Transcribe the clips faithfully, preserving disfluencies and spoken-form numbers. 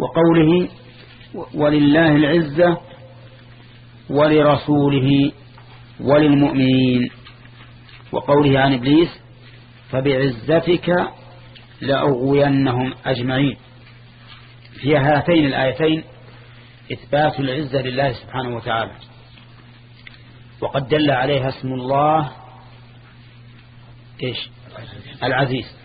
وقوله ولله العزة ولرسوله وللمؤمنين، وقوله عن إبليس فبعزتك لأغوينهم أجمعين. في هاتين الآيتين إثبات العزة لله سبحانه وتعالى، وقد دل عليها اسم الله إيش؟ العزيز.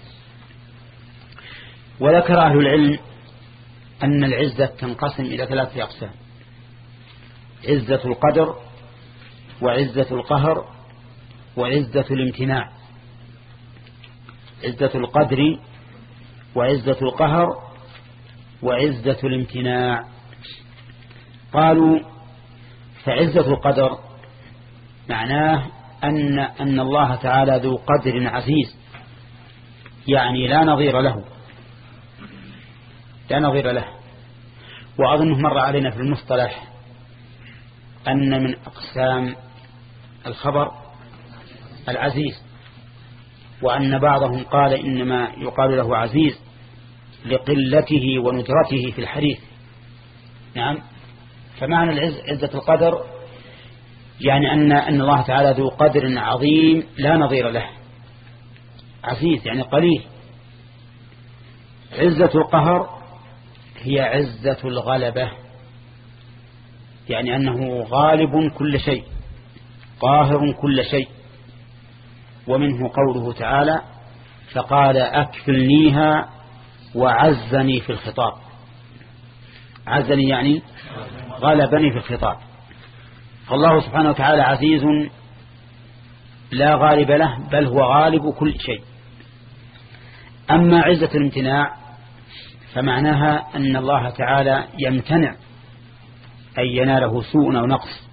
وذكر أهل العلم أن العزة تنقسم إلى ثلاثة أقسام: عزة القدر، وعزة القهر، وعزة الامتناع. عزة القدر وعزة القهر وعزة الامتناع. قالوا فعزة القدر معناه أن, أن الله تعالى ذو قدر عزيز، يعني لا نظير له لا نظير له. وأظنه مر علينا في المصطلح أن من أقسام الخبر العزيز، وأن بعضهم قال إنما يقال له عزيز لقلته وندرته في الحديث. نعم. فمعنى العز عزة القدر يعني أن أن الله تعالى ذو قدر عظيم لا نظير له، عزيز يعني قليل. عزة القهر هي عزة الغلبة، يعني أنه غالب كل شيء قاهر كل شيء. ومنه قوله تعالى فقال أكفلنيها وعزني في الخطاب. عزني يعني غلبني في الخطاب. فالله سبحانه وتعالى عزيز لا غالب له، بل هو غالب كل شيء. أما عزة الامتناع فمعناها أن الله تعالى يمتنع أن يناله سوء أو نقص،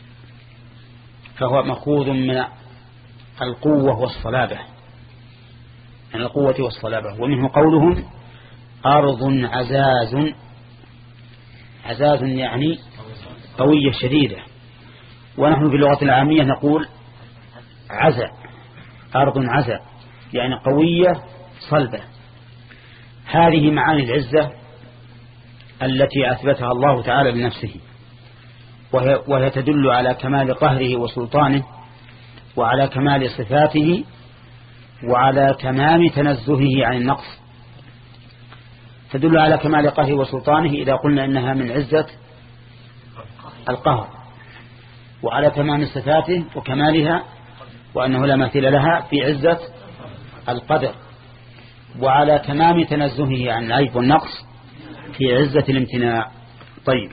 فهو مأخوذ من القوة والصلابة، من القوة والصلابة. ومنه قولهم أرض عزاز. عزاز يعني قوية شديدة، ونحن في اللغة العامية نقول عزا، أرض عزا يعني قوية صلبة. هذه معاني العزة التي أثبتها الله تعالى لنفسه، وهي, وهي تدل على كمال قهره وسلطانه، وعلى كمال صفاته، وعلى تمام تنزهه عن النقص. تدل على كمال قهره وسلطانه إذا قلنا إنها من عزة القهر، وعلى تمام صفاته وكمالها وأنه لا مثيل لها في عزة القدر، وعلى تمام تنزهه عن العيب والنقص في عزة الامتناع. طيب،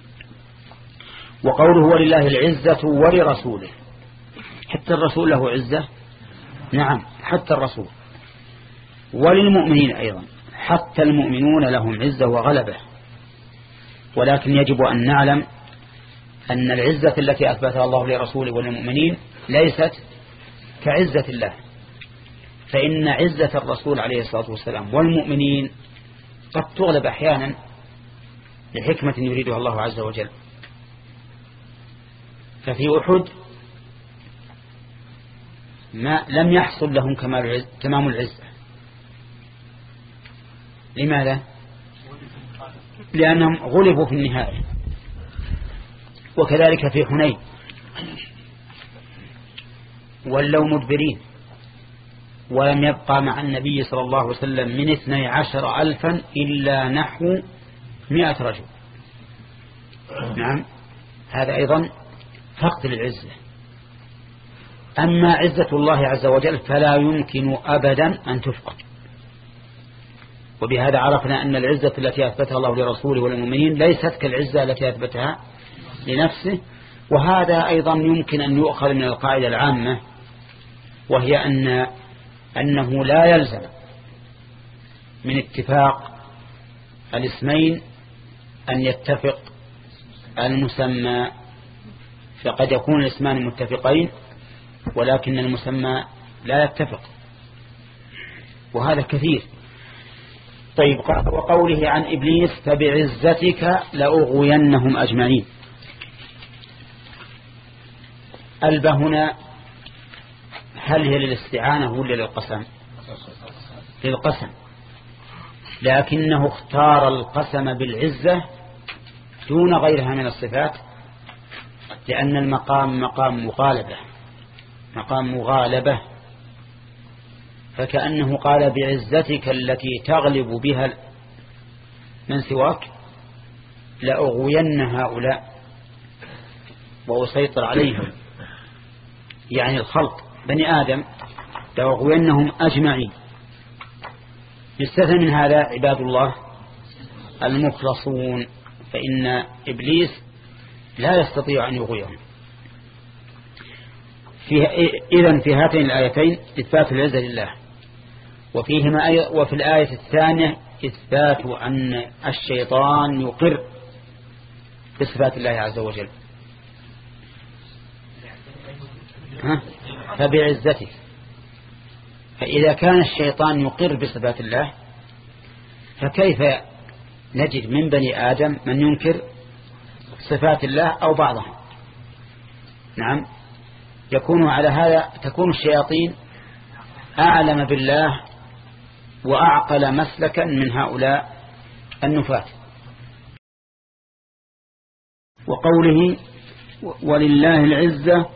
وقوله ولله العزة ولرسوله، حتى الرسول له عزة. نعم، حتى الرسول. وللمؤمنين أيضا، حتى المؤمنون لهم عزة وغلبة. ولكن يجب أن نعلم أن العزة التي أثبتها الله لرسوله وللمؤمنين ليست كعزة الله، فإن عزة الرسول عليه الصلاة والسلام والمؤمنين قد تغلب أحيانا لحكمة يريدها الله عز وجل. ففي أحد ما لم يحصل لهم كمال تمام العزة. لماذا؟ لأنهم غلبوا في النهاية. وكذلك في حنين ولوا مدبرين، ولم يبقى مع النبي صلى الله عليه وسلم من اثني عشر ألفا إلا نحو مئة رجل. نعم، هذا أيضا فقد للعزة. أما عزة الله عز وجل فلا يمكن أبدا أن تفقد. وبهذا عرفنا أن العزة التي أثبتها الله لرسوله والمؤمنين ليست كالعزة التي أثبتها لنفسه. وهذا أيضا يمكن أن يؤخذ من القاعدة العامة، وهي أن أنه لا يلزم من اتفاق الاسمين أن يتفق المسمى. فقد يكون الاسمان متفقين ولكن المسمى لا يتفق، وهذا كثير. طيب، وقوله عن إبليس فبعزتك لأغوينهم أجمعين. ألبه هنا هل هي للاستعانة ولا للقسم؟ للقسم. لكنه اختار القسم بالعزة دون غيرها من الصفات، لأن المقام مقام مغالبة مقام مغالبة فكأنه قال بعزتك التي تغلب بها من سواك لأغوين هؤلاء وأسيطر عليهم، يعني الخلق بني آدم لأغوينهم أجمعين. يستثنى من هذا عباد الله المخلصون، فإن إبليس لا يستطيع أن يغويهم. إذن في هاتين الآيتين إثبات العزة لله، وفيهما أي وفي الآية الثانية إثبات أن الشيطان يقر بصفات الله عز وجل. ها؟ فبعزته، فإذا كان الشيطان يقر بصفات الله فكيف نجد من بني آدم من ينكر صفات الله أو بعضها؟ نعم، يكون على هذا تكون الشياطين أعلم بالله وأعقل مسلكا من هؤلاء النفاة. وقوله ولله العزة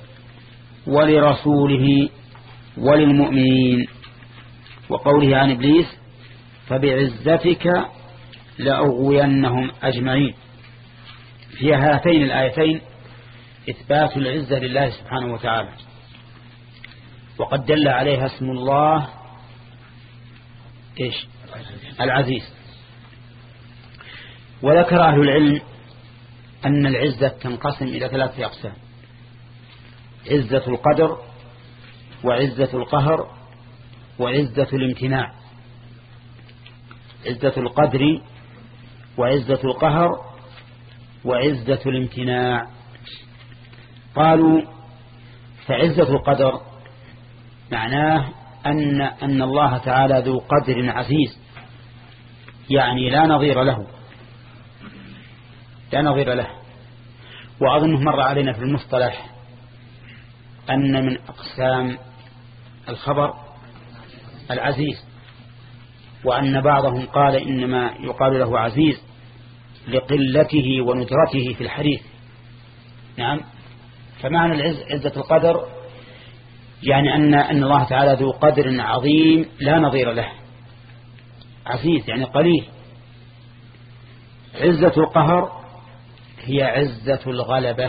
ولرسوله وللمؤمنين، وقوله عن إبليس فبعزتك لأغوينهم أجمعين. في هاتين الآيتين إثبات العزة لله سبحانه وتعالى، وقد دل عليها اسم الله إيش؟ العزيز. وذكر أهل العلم أن العزة تنقسم إلى ثلاثة أقسام: عزة القدر، وعزة القهر، وعزة الامتناع. عزة القدر وعزة القهر وعزة الامتناع. قالوا فعزة القدر معناه أن أن الله تعالى ذو قدر عزيز، يعني لا نظير له لا نظير له. وأظنه مر علينا في المصطلح أن من أقسام الخبر العزيز، وأن بعضهم قال إنما يقال له عزيز لقلته وندرته في الحديث. نعم، فمعنى العز عزة القدر يعني أن أن الله تعالى ذو قدر عظيم لا نظير له، عزيز يعني قليل. عزة القهر هي عزة الغلبة،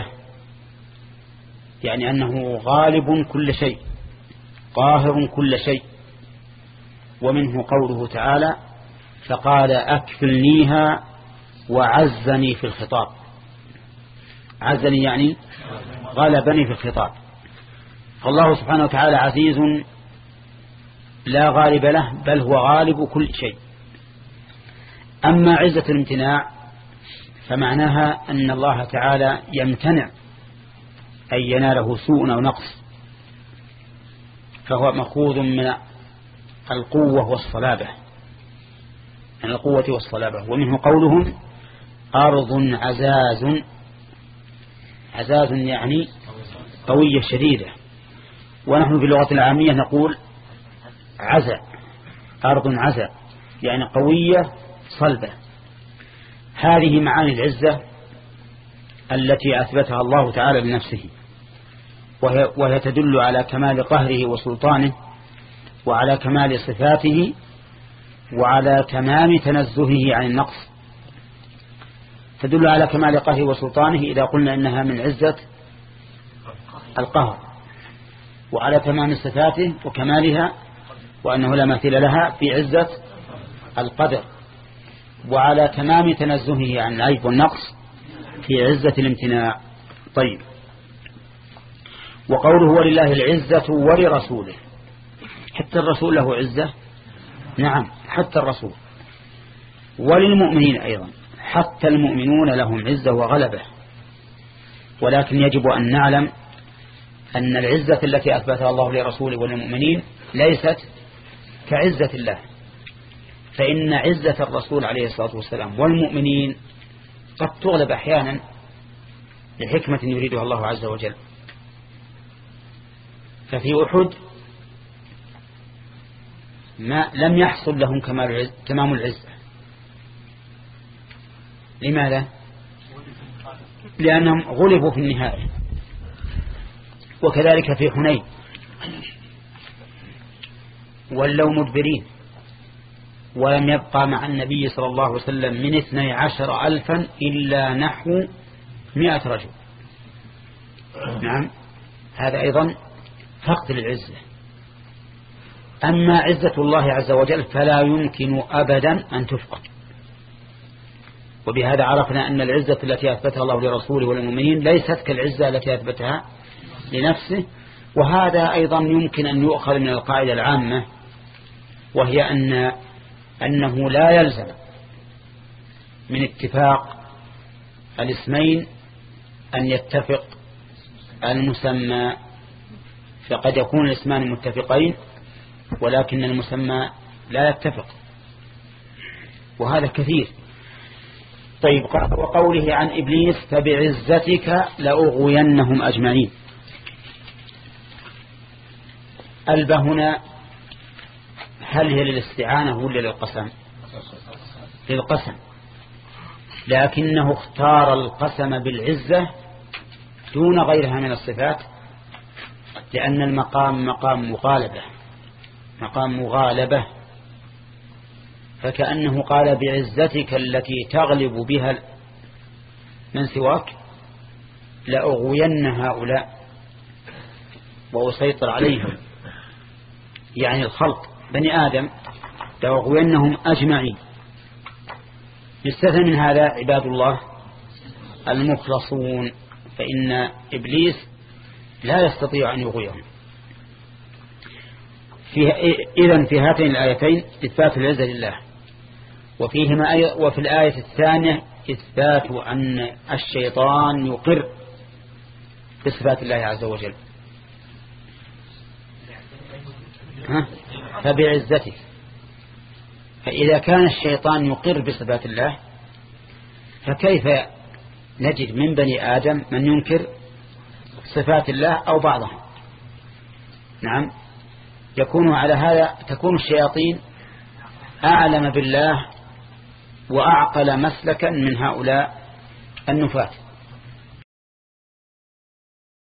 يعني أنه غالب كل شيء قاهر كل شيء. ومنه قوله تعالى فقال أكفلنيها وعزني في الخطاب. عزني يعني غلبني في الخطاب. فالله سبحانه وتعالى عزيز لا غالب له، بل هو غالب كل شيء. أما عزة الامتناع فمعناها أن الله تعالى يمتنع أن يناله سوء أو نقص، فهو مأخوذ من القوة والصلابة، من القوة والصلابة. ومنه قولهم أرض عزاز. عزاز يعني قوية شديدة، ونحن في اللغة العامية نقول عزا، أرض عزا يعني قوية صلبة. هذه معاني العزة التي أثبتها الله تعالى لنفسه، وهي, وهي تدل على كمال قهره وسلطانه، وعلى كمال صفاته، وعلى تمام تنزهه عن النقص. تدل على كمال قهره وسلطانه إذا قلنا إنها من عزة القهر، وعلى تمام صفاته وكمالها وأنه لا مثيل لها في عزة القدر، وعلى تمام تنزهه عن العيب والنقص في عزة الامتناع. طيب، وقوله ولله العزة ولرسوله، حتى الرسول له عزة. نعم، حتى الرسول. وللمؤمنين أيضا، حتى المؤمنون لهم عزة وغلبة. ولكن يجب أن نعلم أن العزة التي أثبتها الله لرسوله وللمؤمنين ليست كعزة الله، فإن عزة الرسول عليه الصلاة والسلام والمؤمنين قد تغلب أحيانا لحكمة يريدها الله عز وجل. ففي أحد ما لم يحصل لهم كمال العز تمام العزة. لماذا؟ لأنهم غلبوا في النهاية. وكذلك في حنين ولوا مدبرين، ولم يبقى مع النبي صلى الله عليه وسلم من اثني عشر ألفا إلا نحو مئة رجل. نعم، هذا أيضا فقد للعزة. أما عزة الله عز وجل فلا يمكن أبدا أن تفقد. وبهذا عرفنا أن العزة التي أثبتها الله لرسوله وللمؤمنين ليست كالعزة التي أثبتها لنفسه. وهذا أيضا يمكن أن يؤخذ من القاعدة العامة، وهي أن أنه لا يلزم من اتفاق الاسمين أن يتفق المسمى. فقد يكون الاسمان متفقين ولكن المسمى لا يتفق، وهذا كثير. طيب، وقوله عن إبليس فبعزتك لأغوينهم أجمعين. ألبى هنا هل هي للاستعانة ولا للقسم؟ للقسم، لكنه اختار القسم بالعزة دون غيرها من الصفات، لأن المقام مقام مغالبة مقام مغالبة فكأنه قال بعزتك التي تغلب بها من سواك لأغوين هؤلاء وأسيطر عليهم، يعني الخلق بني آدم لأغوينهم أجمعين. يستثنى من هذا عباد الله المخلصون، فإن إبليس لا يستطيع أن يغويهم. إذن في هاتين الآيتين إثبات العزة لله، وفيهما أي وفي الآية الثانية إثبات أن الشيطان يقر بصفات الله عز وجل. ها؟ فبعزته، فإذا كان الشيطان يقر بصفات الله فكيف نجد من بني آدم من ينكر صفات الله أو بعضها؟ نعم، يكون على هذا تكون الشياطين أعلم بالله وأعقل مسلكا من هؤلاء النفاة.